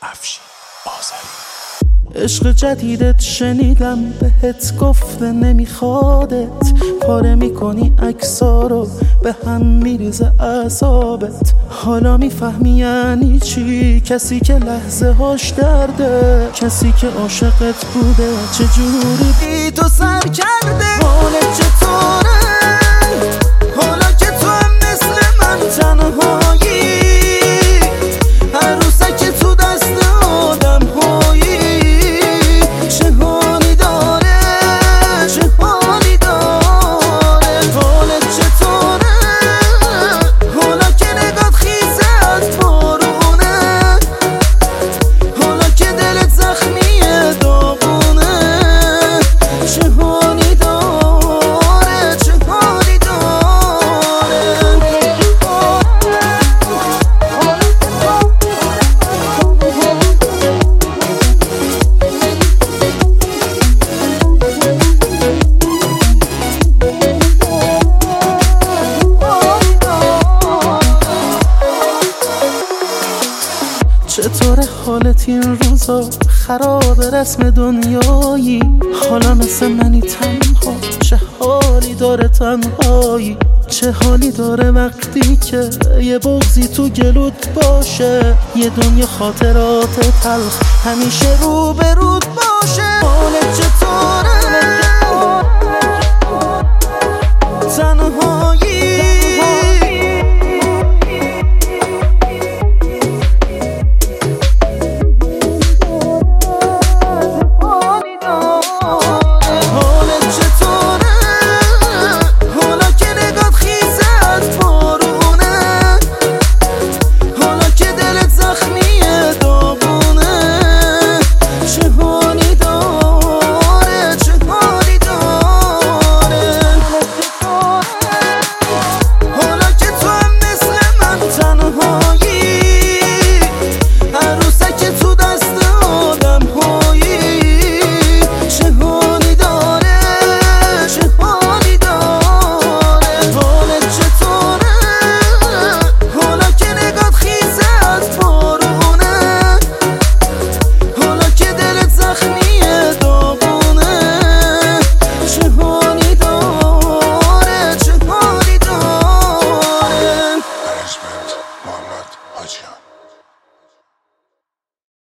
افشین آذری. عشق جدیدت شنیدم بهت گفته نمیخوادت، پاره میکنی عکسا رو به هم میریزه اعصابت. حالا میفهمی یعنی چی کسی که لحظه هاش درده، کسی که عاشقت بوده چجوری بی تو سر کرده. حالت چطوره حالا که تو هم مثل من تنهایی، عروسک تو دست آدم هایی. چه حالی داره چه حالی داره. حالت چطوره حالا که نگات خیزه از بارونه، حالا که دلت زخمیه داغونه. چه حالی داره چه حالی داره. چطور حالت این روزا خراب رسم دنیایی، حالا مثل منی تنها. چه حالی داره تنهایی، چه حالی داره وقتی که یه بغضی تو گلوت باشه، یه دنیا خاطرات تلخ همیشه رو به رود باشه. حالت چطوره تنهایی